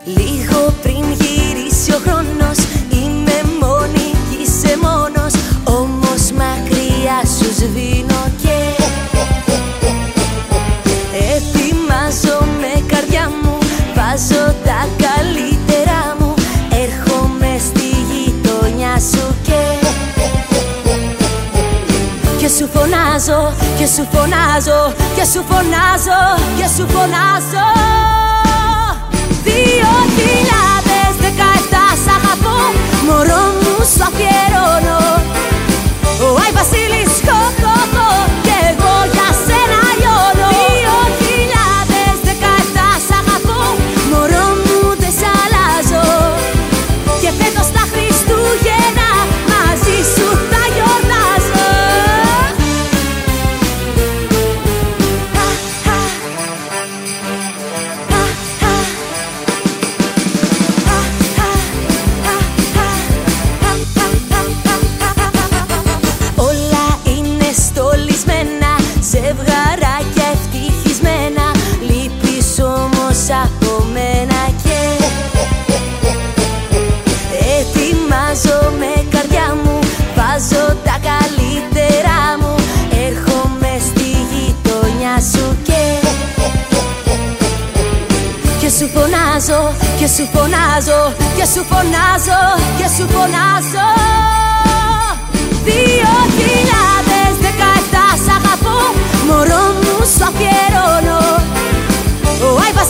Λίγο πριν γυρίσει ο χρόνος, είμαι μόνη κι είσαι μόνος. Όμως μακριά σου σβήνω και ετοιμάζομαι καρδιά μου, βάζω τα καλύτερά μου. Έρχομαι στη γειτονιά σου και σου φωνάζω, και σου φωνάζω, και σου φωνάζω, και σου φωνάζω. 2017 σ' αγαπώ, μωρό μου σου αφιερώνω. Ο Άι Βασίλης χω, και εγώ για σένα λιώνω. 2017 σ' αγαπώ, μωρό μου δεν σ' αλλάζω. Και φέτος τα Χριστούγεννα μαζί σου θα γιορτάζω. Ζευγαράκια ευτυχισμένα, λείπεις όμως από μένα και ετοιμάζομαι καρδιά μου, βάζω τα καλύτερά μου. Έρχομαι στη γειτονιά σου και σου φωνάζω, και σου φωνάζω, και σου φωνάζω, και σου φωνάζω. 2017 σ' αγαπώ, μωρό μου σου αφιερώνω. Ο Άι